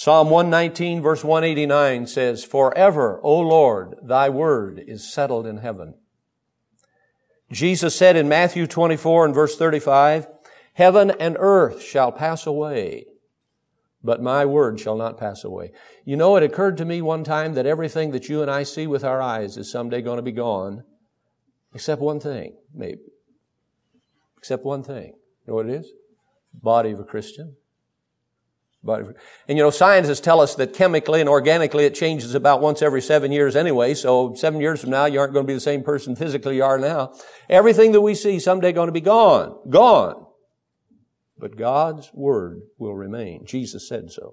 Psalm 119 verse 189 says, "Forever, O Lord, thy word is settled in heaven." Jesus said in Matthew 24 and verse 35, "Heaven and earth shall pass away, but my word shall not pass away." You know, it occurred to me one time that everything that you and I see with our eyes is someday going to be gone, except one thing, maybe. Except one thing. You know what it is? Body of a Christian. And you know, scientists tell us that chemically and organically it changes about once every 7 years anyway, so 7 years from now you aren't going to be the same person physically you are now. Everything that we see someday going to be gone. Gone. But God's word will remain. Jesus said so.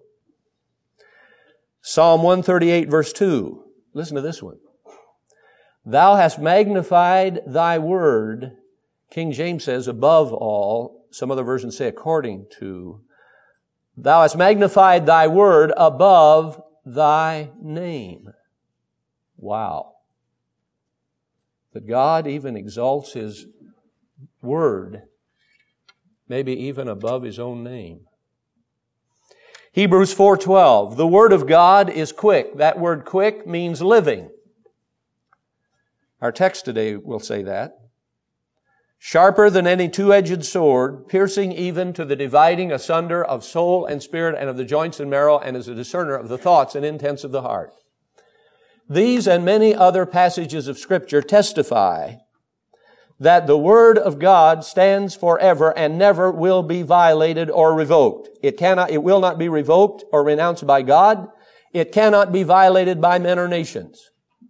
Psalm 138 verse 2. Listen to this one. "Thou hast magnified thy word," King James says, "above all." Some other versions say according to. "Thou hast magnified thy word above thy name." Wow. That God even exalts His word, maybe even above His own name. Hebrews 4:12, "The word of God is quick." That word quick means living. Our text today will say that. "Sharper than any two-edged sword, piercing even to the dividing asunder of soul and spirit and of the joints and marrow, and is a discerner of the thoughts and intents of the heart." These and many other passages of Scripture testify that the Word of God stands forever and never will be violated or revoked. It will not be revoked or renounced by God. It cannot be violated by men or nations.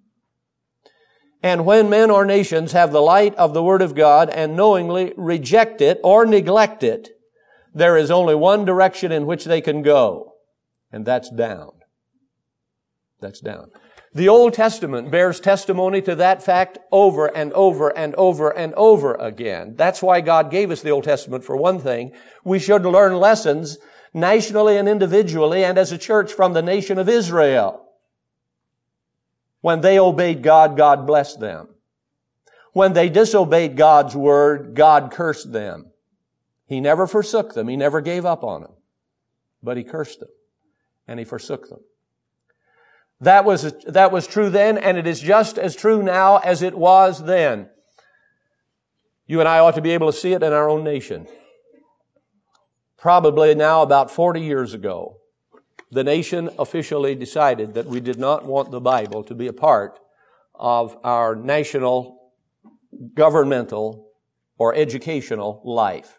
And when men or nations have the light of the Word of God and knowingly reject it or neglect it, there is only one direction in which they can go, and that's down. That's down. The Old Testament bears testimony to that fact over and over and over and over again. That's why God gave us the Old Testament, for one thing. We should learn lessons nationally and individually and as a church from the nation of Israel. When they obeyed God, God blessed them. When they disobeyed God's word, God cursed them. He never forsook them. He never gave up on them. But He cursed them. And He forsook them. That was true then, and it is just as true now as it was then. You and I ought to be able to see it in our own nation. Probably now about 40 years ago, the nation officially decided that we did not want the Bible to be a part of our national, governmental, or educational life.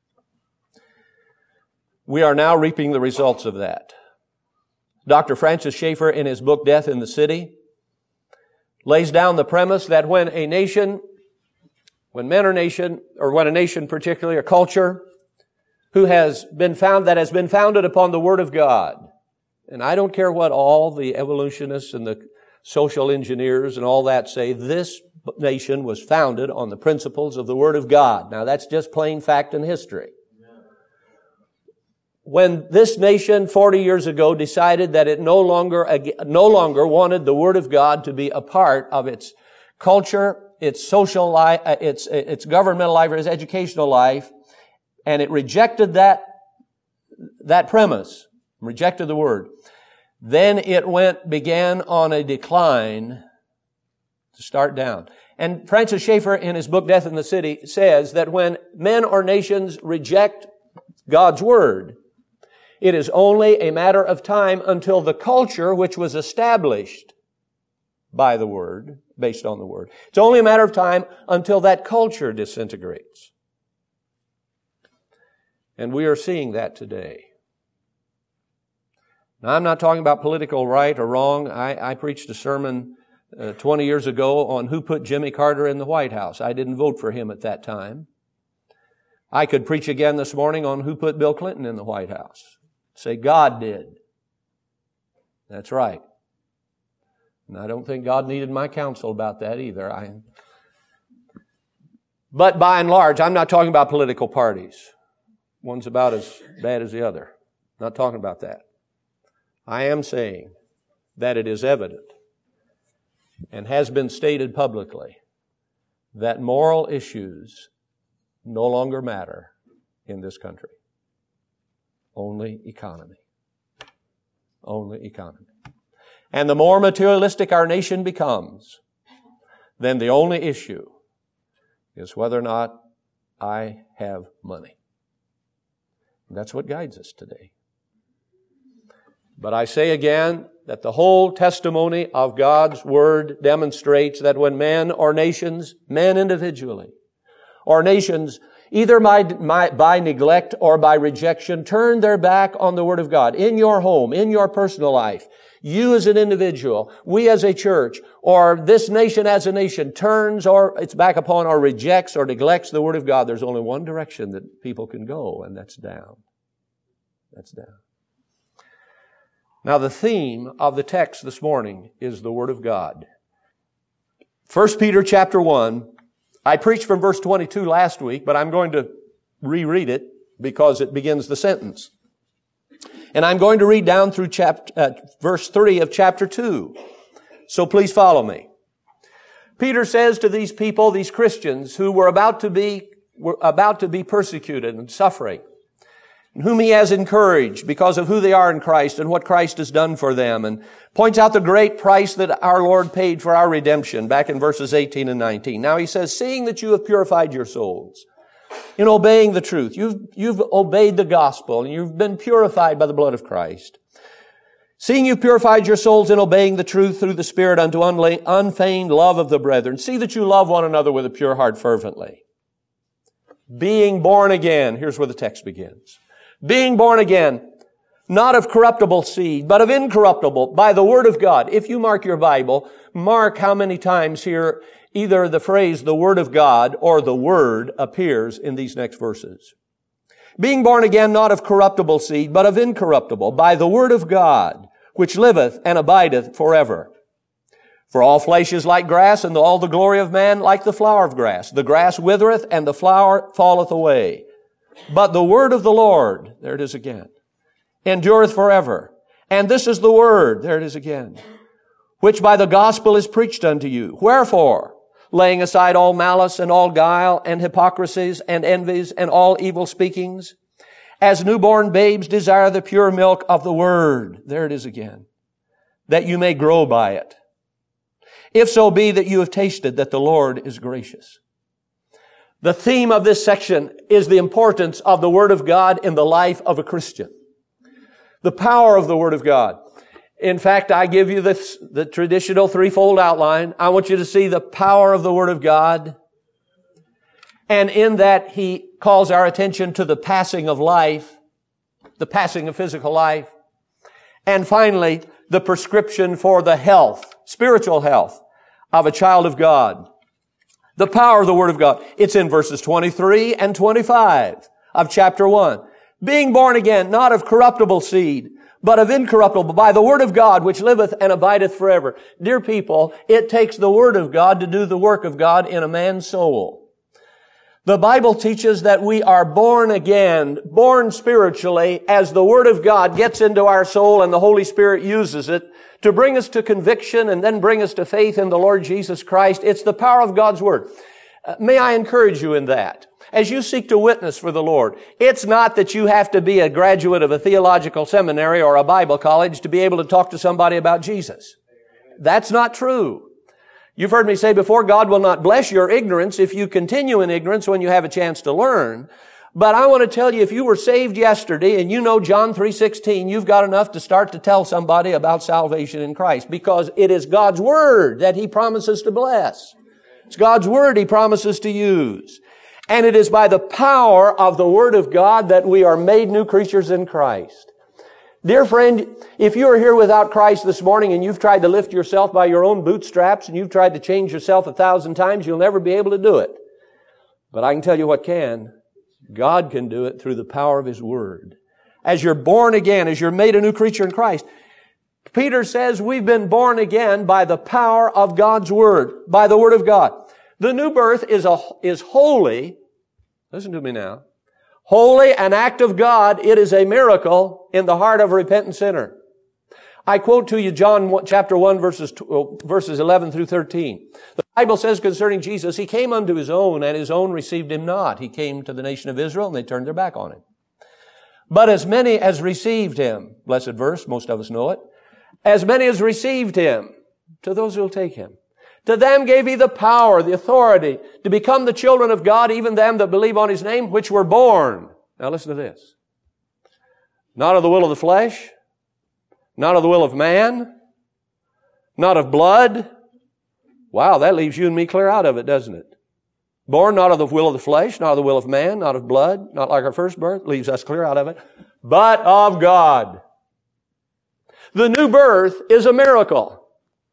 We are now reaping the results of that. Dr. Francis Schaeffer, in his book, Death in the City, lays down the premise that when a nation, when a nation particularly, a culture, that has been founded upon the Word of God, and I don't care what all the evolutionists and the social engineers and all that say, this nation was founded on the principles of the Word of God. Now that's just plain fact and history. When this nation 40 years ago decided that it no longer wanted the Word of God to be a part of its culture, its social life, its governmental life, or its educational life, and it rejected that premise, rejected the Word, then it began on a decline to start down. And Francis Schaeffer, in his book Death in the City, says that when men or nations reject God's Word, it is only a matter of time until the culture which was established by the Word, based on the Word, it's only a matter of time until that culture disintegrates. And we are seeing that today. Now, I'm not talking about political right or wrong. I preached a sermon 20 years ago on who put Jimmy Carter in the White House. I didn't vote for him at that time. I could preach again this morning on who put Bill Clinton in the White House. Say, God did. That's right. And I don't think God needed my counsel about that either. But by and large, I'm not talking about political parties. One's about as bad as the other. I'm not talking about that. I am saying that it is evident and has been stated publicly that moral issues no longer matter in this country. Only economy. only economy. And the more materialistic our nation becomes, then the only issue is whether or not I have money. And that's what guides us today. But I say again that the whole testimony of God's Word demonstrates that when men or nations, men individually, or nations, either by neglect or by rejection, turn their back on the Word of God in your home, in your personal life, you as an individual, we as a church, or this nation as a nation turns or its back upon or rejects or neglects the Word of God, there's only one direction that people can go, and that's down. That's down. Now the theme of the text this morning is the Word of God. 1 Peter chapter 1, I preached from verse 22 last week, but I'm going to reread it because it begins the sentence. And I'm going to read down through verse 3 of chapter 2. So please follow me. Peter says to these people, these Christians who were about to be persecuted and suffering, whom he has encouraged because of who they are in Christ and what Christ has done for them, and points out the great price that our Lord paid for our redemption back in verses 18 and 19. Now he says, seeing that you have purified your souls in obeying the truth, you've obeyed the gospel and you've been purified by the blood of Christ. Seeing you purified your souls in obeying the truth through the Spirit unto unfeigned love of the brethren, see that you love one another with a pure heart fervently. Being born again, here's where the text begins. Being born again, not of corruptible seed, but of incorruptible, by the Word of God. If you mark your Bible, mark how many times here either the phrase the Word of God or the Word appears in these next verses. Being born again, not of corruptible seed, but of incorruptible, by the Word of God, which liveth and abideth forever. For all flesh is like grass, and all the glory of man like the flower of grass. The grass withereth, and the flower falleth away. But the word of the Lord, there it is again, endureth forever. And this is the word, there it is again, which by the gospel is preached unto you. Wherefore, laying aside all malice and all guile and hypocrisies and envies and all evil speakings, as newborn babes desire the pure milk of the word, there it is again, that you may grow by it. If so be that you have tasted that the Lord is gracious. The theme of this section is the importance of the Word of God in the life of a Christian. The power of the Word of God. In fact, I give you the traditional threefold outline. I want you to see the power of the Word of God. And in that, he calls our attention to the passing of life, the passing of physical life. And finally, the prescription for the health, spiritual health of a child of God. The power of the Word of God. It's in verses 23 and 25 of chapter 1. Being born again, not of corruptible seed, but of incorruptible, by the Word of God, which liveth and abideth forever. Dear people, it takes the Word of God to do the work of God in a man's soul. The Bible teaches that we are born again, born spiritually, as the Word of God gets into our soul and the Holy Spirit uses it to bring us to conviction and then bring us to faith in the Lord Jesus Christ. It's the power of God's Word. May I encourage you in that? As you seek to witness for the Lord, it's not that you have to be a graduate of a theological seminary or a Bible college to be able to talk to somebody about Jesus. That's not true. You've heard me say before, God will not bless your ignorance if you continue in ignorance when you have a chance to learn. But I want to tell you, if you were saved yesterday and you know John 3:16, you've got enough to start to tell somebody about salvation in Christ, because it is God's Word that He promises to bless. It's God's Word He promises to use. And it is by the power of the Word of God that we are made new creatures in Christ. Dear friend, if you are here without Christ this morning and you've tried to lift yourself by your own bootstraps and you've tried to change yourself 1,000 times, you'll never be able to do it. But I can tell you what can. God can do it through the power of His Word. As you're born again, as you're made a new creature in Christ, Peter says we've been born again by the power of God's Word, by the Word of God. The new birth is holy. Listen to me now. Holy, an act of God. It is a miracle in the heart of a repentant sinner. I quote to you John chapter 1 verses 11 through 13. The Bible says concerning Jesus, He came unto His own, and His own received Him not. He came to the nation of Israel, and they turned their back on Him. But as many as received Him, blessed verse, most of us know it, as many as received Him, to those who will take Him, to them gave He the power, the authority, to become the children of God, even them that believe on His name, which were born. Now listen to this. Not of the will of the flesh, not of the will of man, not of blood. Wow, that leaves you and me clear out of it, doesn't it? Born not of the will of the flesh, not of the will of man, not of blood, not like our first birth, leaves us clear out of it, but of God. The new birth is a miracle.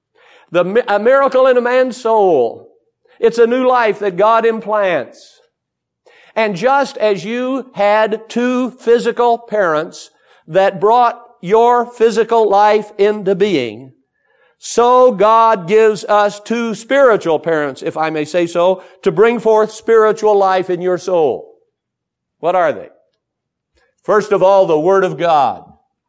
A miracle in a man's soul. It's a new life that God implants. And just as you had two physical parents that brought your physical life into being, so God gives us two spiritual parents, if I may say so, to bring forth spiritual life in your soul. What are they? First of all, the Word of God.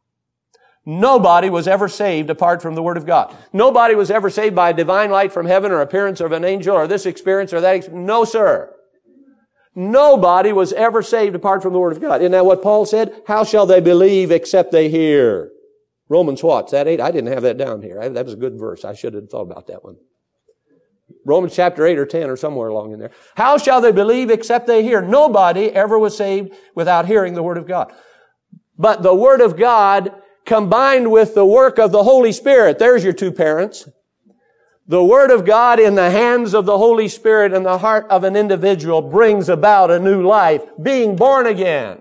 Nobody was ever saved apart from the Word of God. Nobody was ever saved by a divine light from heaven or appearance of an angel or this experience or that experience. No, sir. Nobody was ever saved apart from the Word of God. Isn't that what Paul said? How shall they believe except they hear? Romans what? Is that 8? I didn't have that down here. That was a good verse. I should have thought about that one. Romans chapter 8 or 10 or somewhere along in there. How shall they believe except they hear? Nobody ever was saved without hearing the Word of God. But the Word of God combined with the work of the Holy Spirit, there's your two parents. The Word of God in the hands of the Holy Spirit in the heart of an individual brings about a new life, being born again.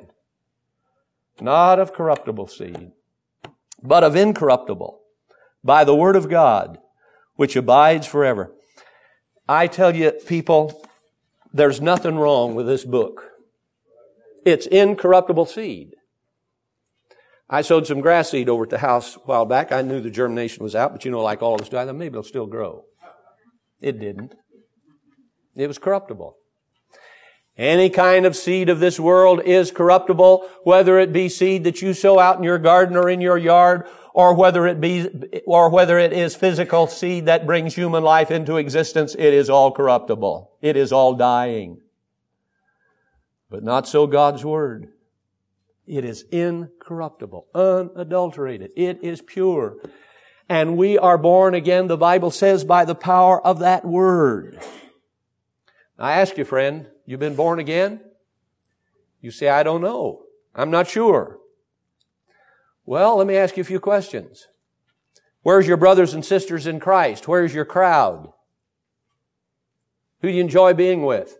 Not of corruptible seed, but of incorruptible, by the Word of God, which abides forever. I tell you, people, there's nothing wrong with this book. It's incorruptible seed. I sowed some grass seed over at the house a while back. I knew the germination was out, but like all of us do, I thought maybe it'll still grow. It didn't. It was corruptible. Any kind of seed of this world is corruptible, whether it be seed that you sow out in your garden or in your yard, or whether it is physical seed that brings human life into existence. It is all corruptible. It is all dying. But not so God's Word. It is incorruptible, unadulterated. It is pure. And we are born again, the Bible says, by the power of that Word. I ask you, friend, you've been born again? You say, I don't know. I'm not sure. Well, let me ask you a few questions. Where's your brothers and sisters in Christ? Where's your crowd? Who do you enjoy being with?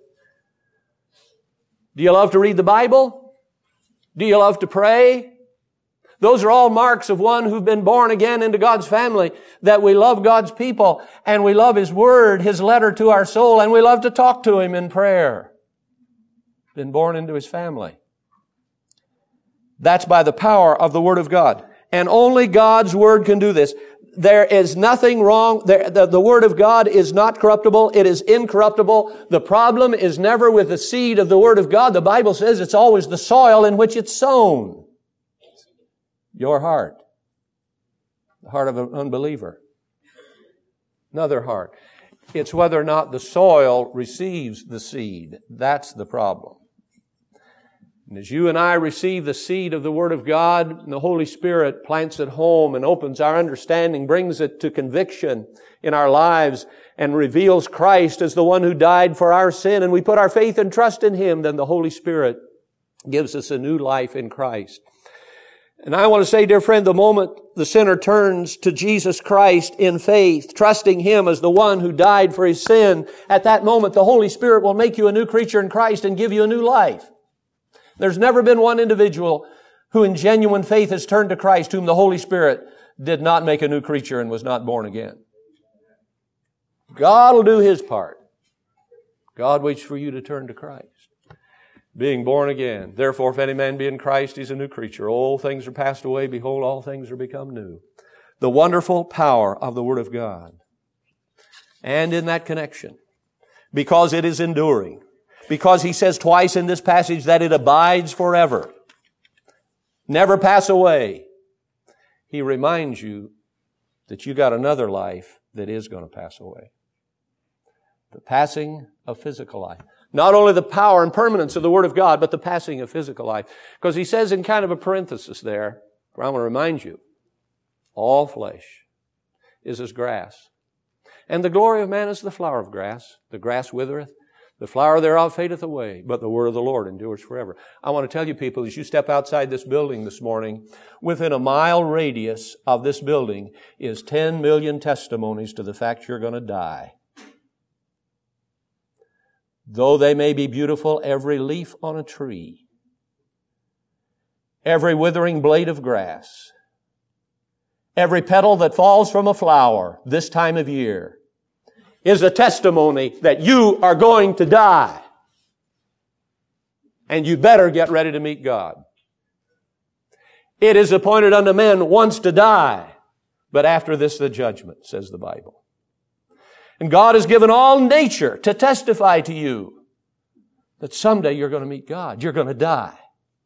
Do you love to read the Bible? Do you love to pray? Those are all marks of one who've been born again into God's family, that we love God's people and we love His Word, His letter to our soul, and we love to talk to Him in prayer. Been born into His family. That's by the power of the Word of God. And only God's Word can do this. There is nothing wrong. The Word of God is not corruptible. It is incorruptible. The problem is never with the seed of the Word of God. The Bible says it's always the soil in which it's sown. Your heart. The heart of an unbeliever. Another heart. It's whether or not the soil receives the seed. That's the problem. And as you and I receive the seed of the Word of God, the Holy Spirit plants it home and opens our understanding, brings it to conviction in our lives, and reveals Christ as the one who died for our sin, and we put our faith and trust in Him, then the Holy Spirit gives us a new life in Christ. And I want to say, dear friend, the moment the sinner turns to Jesus Christ in faith, trusting Him as the one who died for his sin, at that moment the Holy Spirit will make you a new creature in Christ and give you a new life. There's never been one individual who in genuine faith has turned to Christ whom the Holy Spirit did not make a new creature and was not born again. God will do His part. God waits for you to turn to Christ. Being born again. Therefore, if any man be in Christ, he's a new creature. Old things are passed away. Behold, all things are become new. The wonderful power of the Word of God. And in that connection, because it is enduring, because He says twice in this passage that it abides forever, never pass away, He reminds you that you got another life that is going to pass away. The passing of physical life. Not only the power and permanence of the Word of God, but the passing of physical life. Because he says in kind of a parenthesis there, where I want to remind you, all flesh is as grass. And the glory of man is the flower of grass. The grass withereth, the flower thereof fadeth away, but the word of the Lord endures forever. I want to tell you people, as you step outside this building this morning, within a mile radius of this building is 10 million testimonies to the fact you're going to die. Though they may be beautiful, every leaf on a tree, every withering blade of grass, every petal that falls from a flower this time of year is a testimony that you are going to die. And you better get ready to meet God. It is appointed unto men once to die, but after this the judgment, says the Bible. And God has given all nature to testify to you that someday you're going to meet God. You're going to die.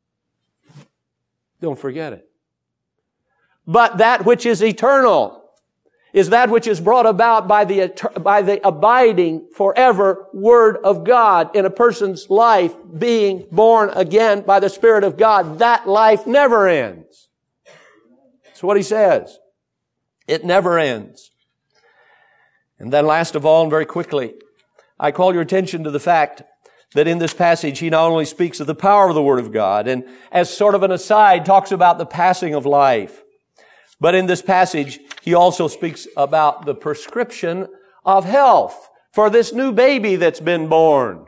Don't forget it. But that which is eternal is that which is brought about by the abiding forever Word of God in a person's life, being born again by the Spirit of God. That life never ends. That's what he says. It never ends. And then last of all, and very quickly, I call your attention to the fact that in this passage, he not only speaks of the power of the Word of God, and as sort of an aside, talks about the passing of life, but in this passage, he also speaks about the prescription of health for this new baby that's been born.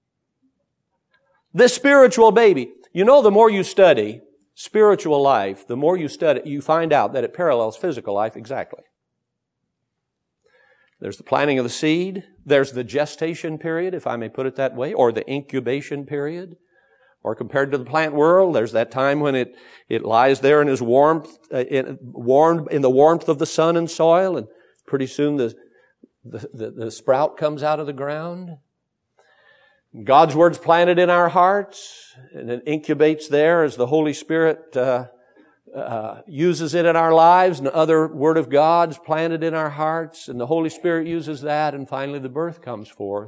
This spiritual baby. You know, the more you study spiritual life, the more you study, you find out that it parallels physical life exactly. There's the planting of the seed. There's the gestation period, if I may put it that way, or the incubation period. Or compared to the plant world, there's that time when it lies there in its warmth, warmed in the warmth of the sun and soil, and pretty soon the sprout comes out of the ground. God's Word's planted in our hearts, and it incubates there as the Holy Spirit uses it in our lives, and the other Word of God's planted in our hearts, and the Holy Spirit uses that, and finally the birth comes forth.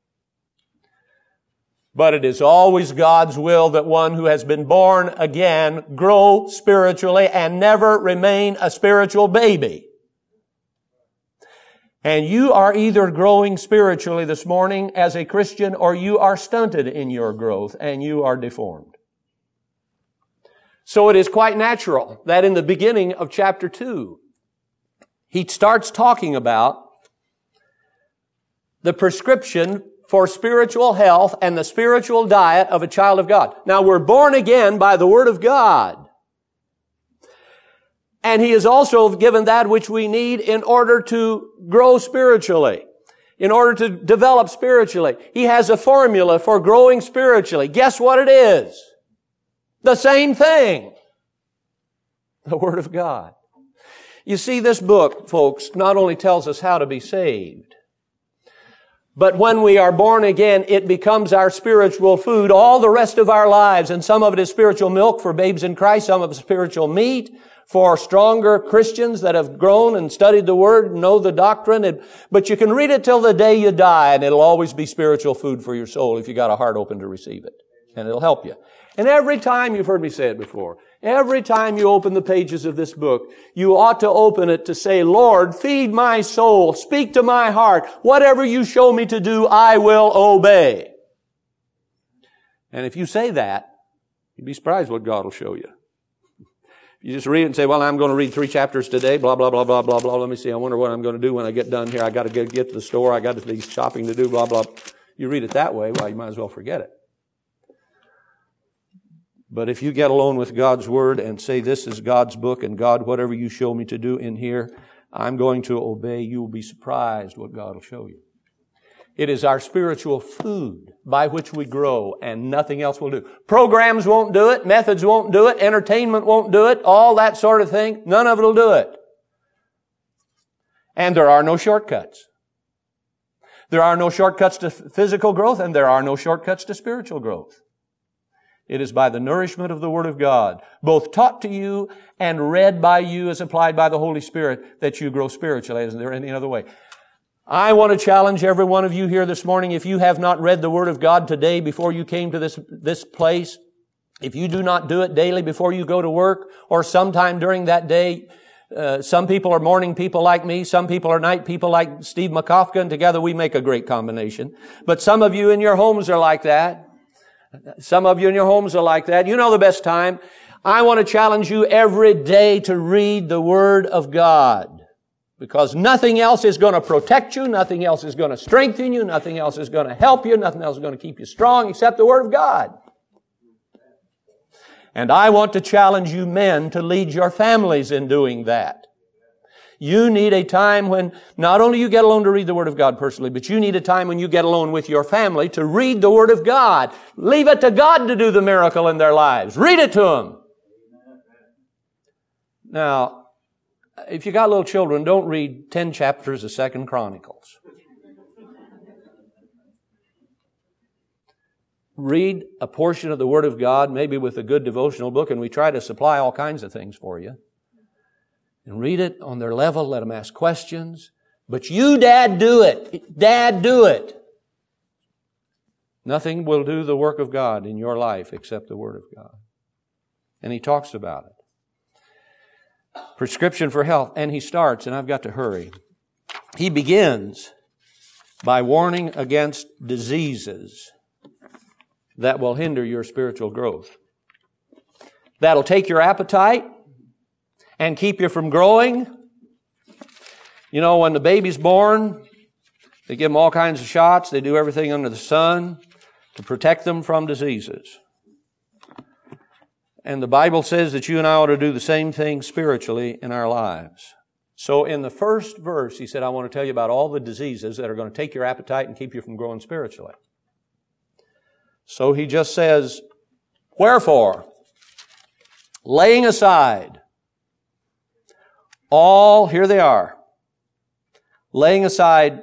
But it is always God's will that one who has been born again grow spiritually and never remain a spiritual baby. And you are either growing spiritually this morning as a Christian, or you are stunted in your growth and you are deformed. So it is quite natural that in the beginning of chapter 2, he starts talking about the prescription for spiritual health and the spiritual diet of a child of God. Now, we're born again by the Word of God. And he has also given that which we need in order to grow spiritually, in order to develop spiritually. He has a formula for growing spiritually. Guess what it is? The same thing. The Word of God. You see, this book, folks, not only tells us how to be saved, but when we are born again, it becomes our spiritual food all the rest of our lives. And some of it is spiritual milk for babes in Christ. Some of it is spiritual meat for stronger Christians that have grown and studied the Word and know the doctrine. But you can read it till the day you die, and it'll always be spiritual food for your soul if you got a heart open to receive it. And it'll help you. And every time, you've heard me say it before, every time you open the pages of this book, you ought to open it to say, Lord, feed my soul, speak to my heart. Whatever you show me to do, I will obey. And if you say that, you'd be surprised what God will show you. If you just read it and say, well, I'm going to read 3 chapters today, blah, blah, blah, blah, blah, blah. Let me see, I wonder what I'm going to do when I get done here. I got to get to the store. I got these shopping to do, blah, blah. You read it that way, well, you might as well forget it. But if you get alone with God's Word and say, this is God's book, and God, whatever you show me to do in here, I'm going to obey, you will be surprised what God will show you. It is our spiritual food by which we grow, and nothing else will do. Programs won't do it, methods won't do it, entertainment won't do it, all that sort of thing. None of it will do it. And there are no shortcuts. There are no shortcuts to physical growth, and there are no shortcuts to spiritual growth. It is by the nourishment of the Word of God, both taught to you and read by you as applied by the Holy Spirit, that you grow spiritually. Isn't there any other way? I want to challenge every one of you here this morning, if you have not read the Word of God today before you came to this place, if you do not do it daily before you go to work or sometime during that day, some people are morning people like me, some people are night people like Steve Makofka, and together we make a great combination. But some of you in your homes are like that. Some of you in your homes are like that. You know the best time. I want to challenge you every day to read the Word of God. Because nothing else is going to protect you, nothing else is going to strengthen you, nothing else is going to help you, nothing else is going to keep you strong except the Word of God. And I want to challenge you men to lead your families in doing that. You need a time when not only you get alone to read the Word of God personally, but you need a time when you get alone with your family to read the Word of God. Leave it to God to do the miracle in their lives. Read it to them. Now, if you got little children, don't read 10 chapters of 2 Chronicles. Read a portion of the Word of God, maybe with a good devotional book, and we try to supply all kinds of things for you. And read it on their level, let them ask questions. But you, Dad, do it. Dad, do it. Nothing will do the work of God in your life except the Word of God. And he talks about it. Prescription for health. And he starts, and I've got to hurry. He begins by warning against diseases that will hinder your spiritual growth. That'll take your appetite and keep you from growing. You know, when the baby's born, they give them all kinds of shots. They do everything under the sun to protect them from diseases. And the Bible says that you and I ought to do the same thing spiritually in our lives. So in the first verse, he said, I want to tell you about all the diseases that are going to take your appetite and keep you from growing spiritually. So he just says, wherefore, laying aside all, here they are, laying aside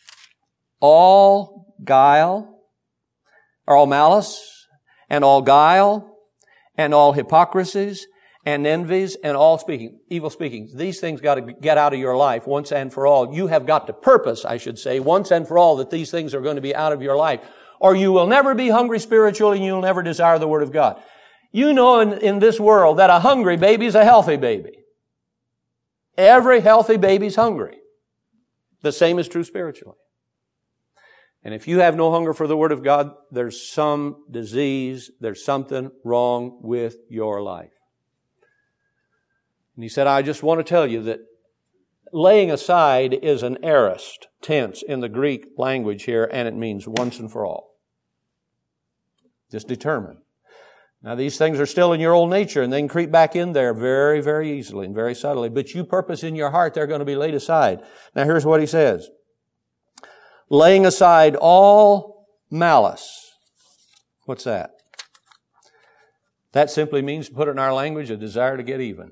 all guile, or all malice, and all guile, and all hypocrisies, and envies, and all speaking, evil speakings. These things got to get out of your life once and for all. You have got to purpose, I should say, once and for all that these things are going to be out of your life. Or you will never be hungry spiritually and you'll never desire the Word of God. You know in this world that a hungry baby is a healthy baby. Every healthy baby's hungry. The same is true spiritually. And if you have no hunger for the Word of God, there's some disease, there's something wrong with your life. And he said, I just want to tell you that laying aside is an aorist tense in the Greek language here, and it means once and for all. Just determine. Now, these things are still in your old nature, and they can creep back in there very, very easily and very subtly. But you purpose in your heart they're going to be laid aside. Now, here's what he says. Laying aside all malice. What's that? That simply means, to put it in our language, a desire to get even.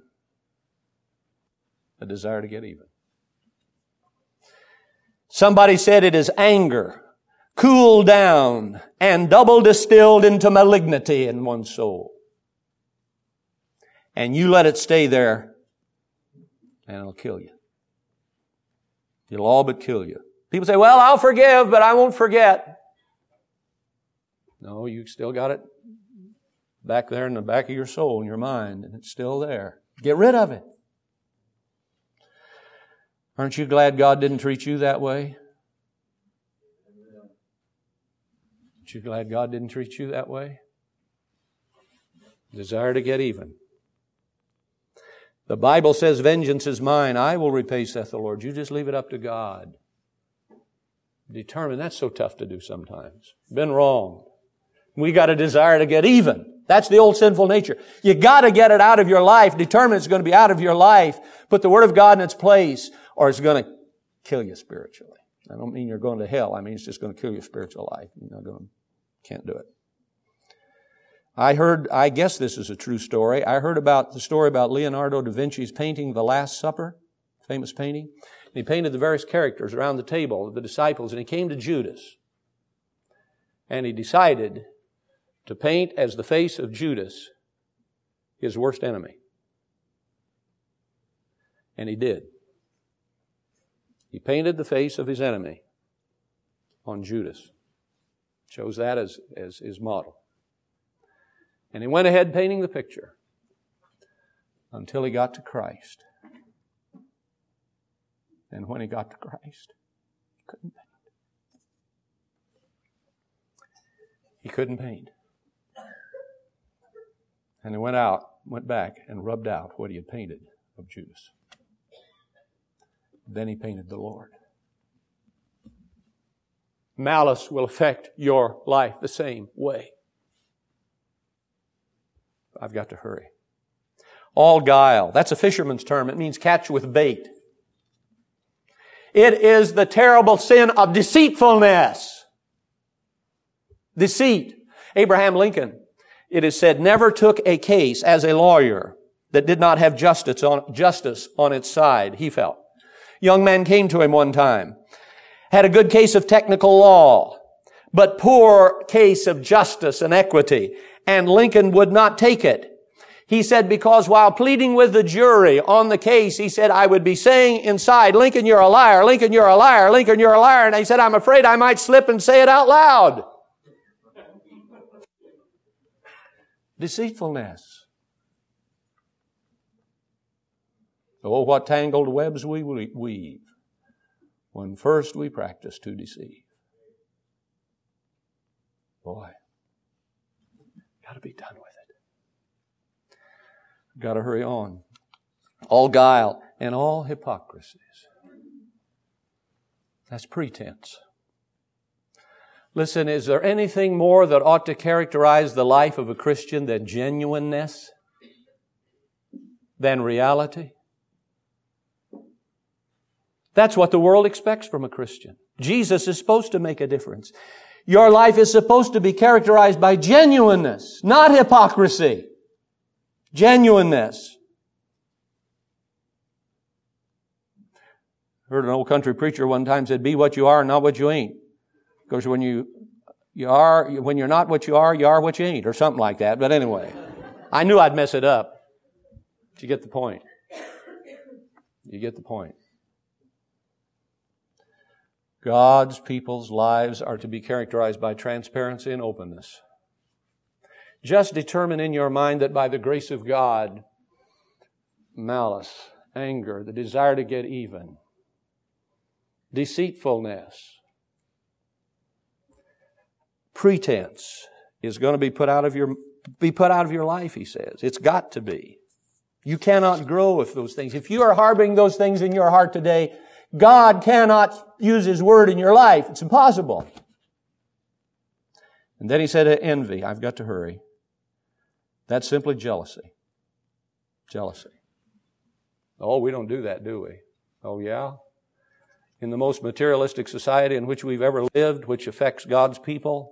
A desire to get even. Somebody said it is anger, cooled down, and double distilled into malignity in one's soul. And you let it stay there, and it'll kill you. It'll all but kill you. People say, well, I'll forgive, but I won't forget. No, you still got it back there in the back of your soul and your mind, and it's still there. Get rid of it. Aren't you glad God didn't treat you that way? Aren't you glad God didn't treat you that way? Desire to get even. The Bible says, vengeance is mine, I will repay, saith the Lord. You just leave it up to God. Determined. That's so tough to do sometimes. Been wrong. We got a desire to get even. That's the old sinful nature. You got to get it out of your life. Determine it's going to be out of your life. Put the Word of God in its place, or it's going to kill you spiritually. I don't mean you're going to hell. I mean it's just going to kill your spiritual life. You're not going to, can't do it. I guess this is a true story. I heard about the story about Leonardo da Vinci's painting The Last Supper, famous painting. He painted the various characters around the table, the disciples, and he came to Judas. And he decided to paint as the face of Judas his worst enemy. And he did. He painted the face of his enemy on Judas. Chose that as his model. And he went ahead painting the picture until he got to Christ. And when he got to Christ, he couldn't paint. He couldn't paint. And he went back and rubbed out what he had painted of Judas. Then he painted the Lord. Malice will affect your life the same way. I've got to hurry. All guile. That's a fisherman's term. It means catch with bait. It is the terrible sin of deceitfulness. Deceit. Abraham Lincoln, it is said, never took a case as a lawyer that did not have justice on its side, he felt. Young man came to him one time, had a good case of technical law, but poor case of justice and equity, and Lincoln would not take it. He said, because while pleading with the jury on the case, he said, I would be saying inside, Lincoln, you're a liar, Lincoln, you're a liar, Lincoln, you're a liar. And he said, I'm afraid I might slip and say it out loud. Deceitfulness. Oh, what tangled webs we weave when first we practice to deceive. Boy, got to be done with it. Got to hurry on. All guile and all hypocrisies. That's pretense. Listen, is there anything more that ought to characterize the life of a Christian than genuineness? Than reality? That's what the world expects from a Christian. Jesus is supposed to make a difference. Your life is supposed to be characterized by genuineness, not hypocrisy. Genuineness. Heard an old country preacher one time said, be what you are, not what you ain't. Because when when you're not what you are what you ain't, or something like that. But anyway, I knew I'd mess it up. But you get the point. You get the point. God's people's lives are to be characterized by transparency and openness. Just determine in your mind that by the grace of God, malice, anger, the desire to get even, deceitfulness, pretense is going to be put out of your life, he says. It's got to be. You cannot grow with those things. If you are harboring those things in your heart today, God cannot use His Word in your life. It's impossible. And then he said envy. I've got to hurry. That's simply jealousy. Jealousy. Oh, we don't do that, do we? Oh, yeah? In the most materialistic society in which we've ever lived, which affects God's people,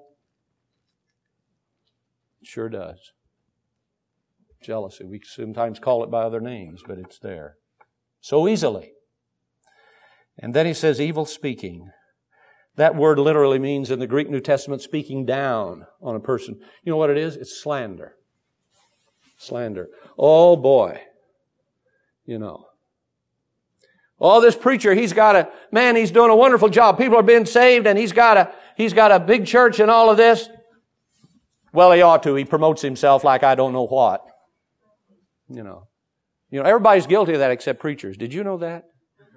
it sure does. Jealousy. We sometimes call it by other names, but it's there. So easily. And then he says evil speaking. That word literally means in the Greek New Testament speaking down on a person. You know what it is? It's slander. Slander. Oh boy. You know. Oh, this preacher, he's doing a wonderful job. People are being saved and he's got a big church and all of this. Well, he ought to. He promotes himself like I don't know what. You know, everybody's guilty of that except preachers. Did you know that?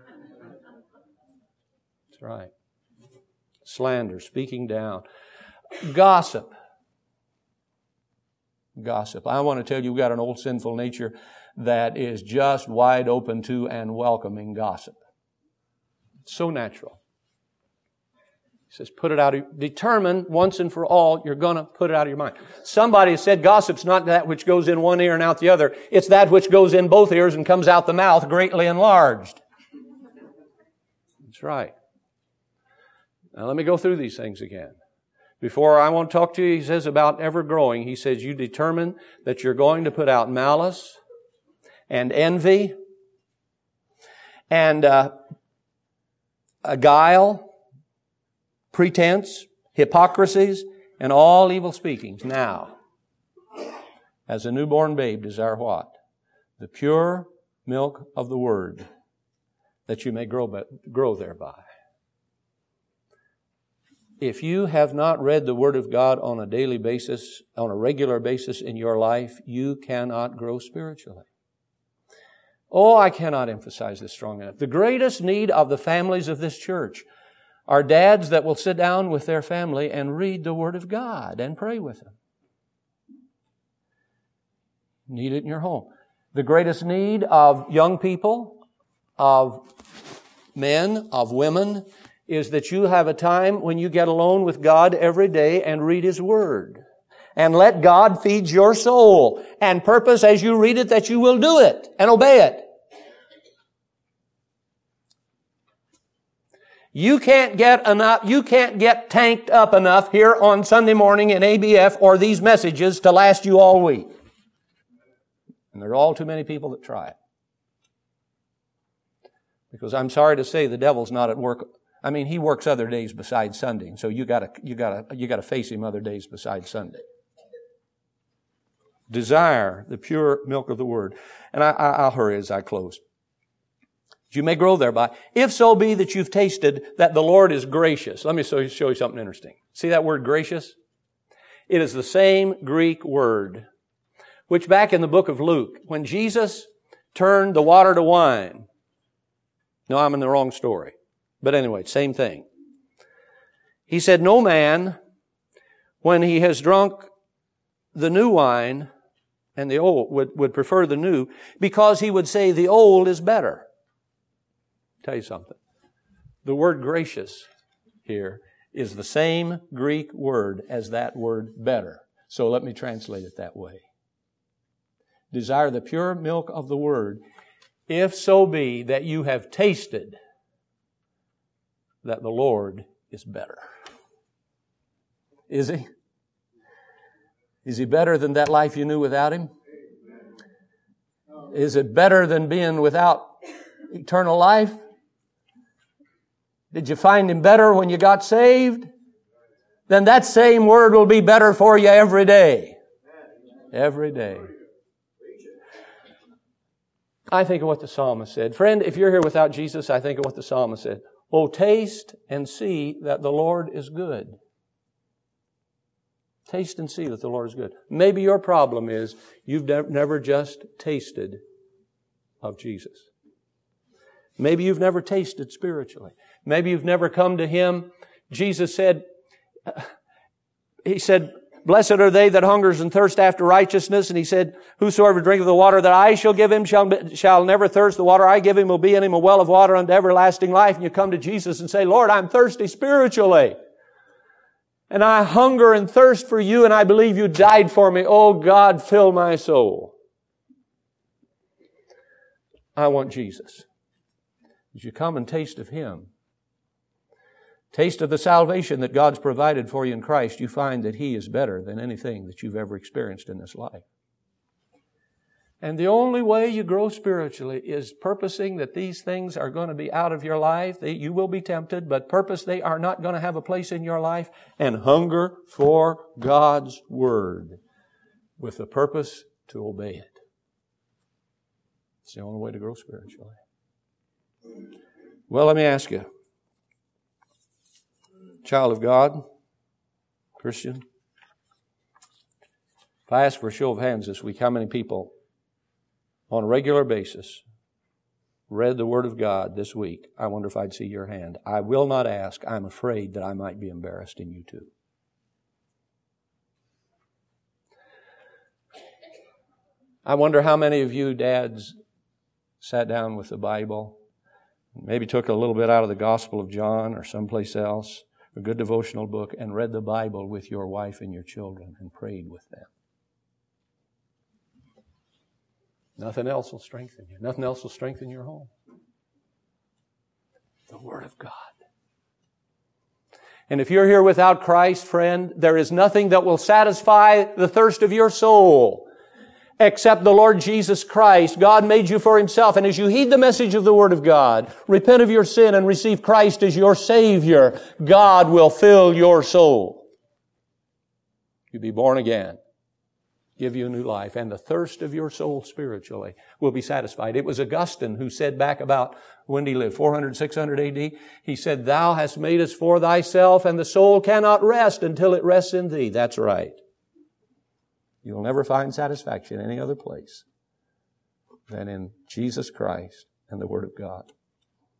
That's right. Slander, speaking down. Gossip. Gossip. I want to tell you, we've got an old sinful nature that is just wide open to and welcoming gossip. It's so natural. He says, put it out of, determine once and for all, you're going to put it out of your mind. Somebody said gossip's not that which goes in one ear and out the other. It's that which goes in both ears and comes out the mouth greatly enlarged. That's right. Now let me go through these things again. Before I won't talk to you, he says about ever growing. He says you determine that you're going to put out malice and envy and a guile, pretense, hypocrisies, and all evil speakings. Now, as a newborn babe, desire what? The pure milk of the Word, that you may grow thereby. If you have not read the Word of God on a daily basis, on a regular basis in your life, you cannot grow spiritually. Oh, I cannot emphasize this strong enough. The greatest need of the families of this church are dads that will sit down with their family and read the Word of God and pray with them. Need it in your home. The greatest need of young people, of men, of women, is that you have a time when you get alone with God every day and read His Word. And let God feed your soul. And purpose as you read it that you will do it and obey it. You can't get tanked up enough here on Sunday morning in ABF or these messages to last you all week. And there are all too many people that try it. Because I'm sorry to say the devil's not at work. I mean, he works other days besides Sunday, so you gotta face him other days besides Sunday. Desire the pure milk of the Word. And I'll hurry as I close. You may grow thereby, if so be that you've tasted that the Lord is gracious. Let me show you something interesting. See that word gracious? It is the same Greek word, which back in the book of Luke, when Jesus turned the water to wine. No, I'm in the wrong story. But anyway, same thing. He said, no man, when he has drunk the new wine and the old, would prefer the new, because he would say the old is better. Tell you something. The word gracious here is the same Greek word as that word better. So let me translate it that way. Desire the pure milk of the Word, if so be that you have tasted that the Lord is better. Is He? Is He better than that life you knew without Him? Is it better than being without eternal life? Did you find Him better when you got saved? Then that same Word will be better for you every day. Every day. I think of what the psalmist said. Friend, if you're here without Jesus, I think of what the psalmist said. Oh, taste and see that the Lord is good. Taste and see that the Lord is good. Maybe your problem is you've never just tasted of Jesus. Maybe you've never tasted spiritually. Maybe you've never come to Him. Jesus said, He said, blessed are they that hungers and thirst after righteousness. And He said, whosoever drinketh the water that I shall give him shall never thirst. The water I give him will be in him a well of water unto everlasting life. And you come to Jesus and say, Lord, I'm thirsty spiritually. And I hunger and thirst for You, and I believe You died for me. Oh God, fill my soul. I want Jesus. As you come and taste of Him, taste of the salvation that God's provided for you in Christ, you find that He is better than anything that you've ever experienced in this life. And the only way you grow spiritually is purposing that these things are going to be out of your life. You will be tempted, but purpose they are not going to have a place in your life. And hunger for God's Word with the purpose to obey it. It's the only way to grow spiritually. Well, let me ask you, child of God, Christian, if I ask for a show of hands this week, how many people on a regular basis read the Word of God this week? I wonder if I'd see your hand. I will not ask. I'm afraid that I might be embarrassed in you too. I wonder how many of you dads sat down with the Bible, maybe took a little bit out of the Gospel of John or someplace else, a good devotional book, and read the Bible with your wife and your children and prayed with them. Nothing else will strengthen you. Nothing else will strengthen your home. The Word of God. And if you're here without Christ, friend, there is nothing that will satisfy the thirst of your soul except the Lord Jesus Christ. God made you for Himself. And as you heed the message of the Word of God, repent of your sin and receive Christ as your Savior, God will fill your soul. You'll be born again. give you a new life, and the thirst of your soul spiritually will be satisfied. It was Augustine who said back about, when did he live, 400, 600 AD? He said, thou hast made us for thyself, and the soul cannot rest until it rests in thee. That's right. You'll never find satisfaction any other place than in Jesus Christ and the Word of God.